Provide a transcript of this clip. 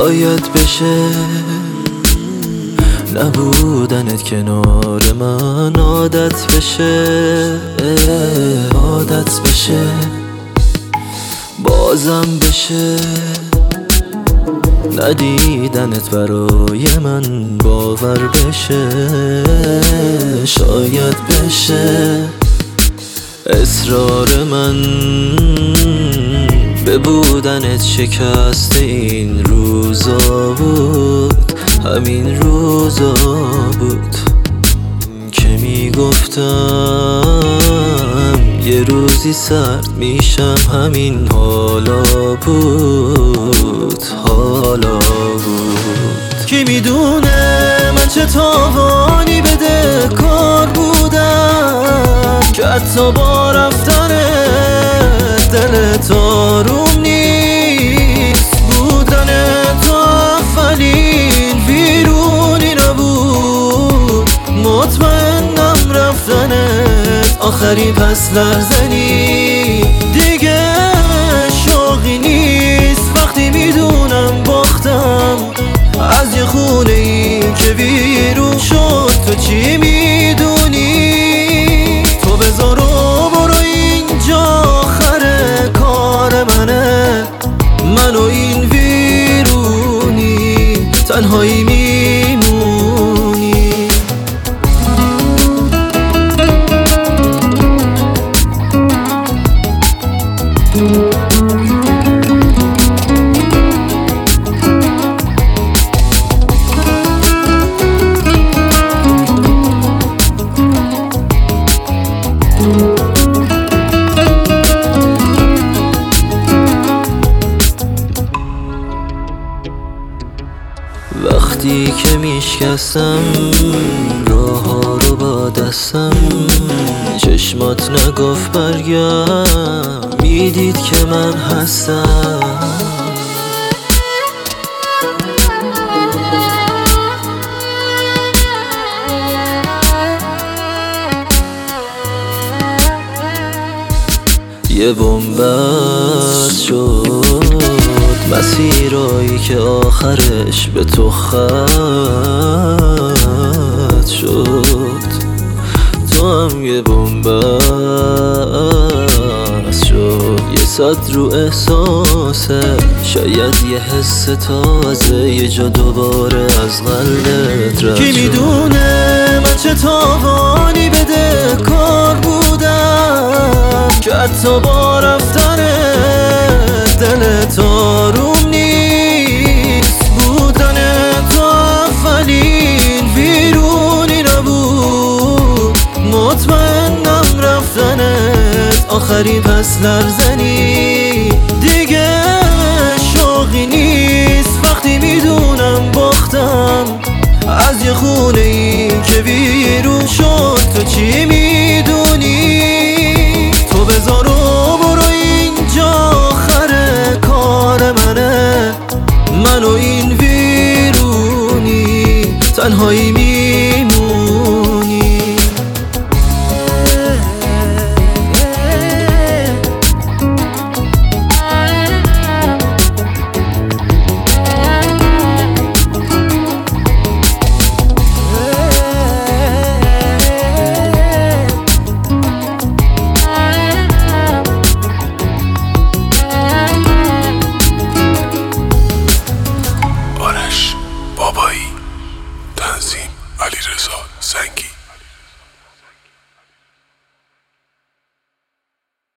شاید بشه نبودنت کنار من عادت بشه، عادت بشه، بازم بشه ندیدنت برای من باور بشه. شاید بشه اصرار من به بودنت شکست این روزا بود، همین روزا بود که میگفتم یه روزی سرد میشم. همین حالا بود، حالا بود. کی میدونه من چه تاوانی بده کار بودم که حتی با رفتن دلت آروم نیست. بودن تو اولین ویرونی نبود، مطمئنم رفتنت آخری پس لرزنی. دیگه شوقی نیست وقتی میدونم باختم از یه خونه ای که ویرون شد. تو چی میدونی؟ تو بذار و برو، اینجا آخر کار منه. من و این ویرونی تنهایی میمونی. وقتی که میشکستم راه ها رو با دستم، چشمات نگفت برگرد، میدید که من هستم. یه بنبست شد مسیرایی که آخرش به تو ختم شد. تو هم یه بنبست شد، یه صد رو احساسه، شاید یه حس تازه یه جا دوباره از قلبت رد شد. کی میدونه من چه تاوانی بده کار بودم که حتی با رفتن دلت آروم نیست. بودن تو اولین ویرونی نبود، مطمئنم رفتنت آخری پس لرزنی. دیگه شوقی نیست وقتی میدونم باختم از یه خونه ای که ویرون شد. تو چی میدونی؟ تو بذار و برو، اینجا آخر کار منه. من و این ویرونی تنهایی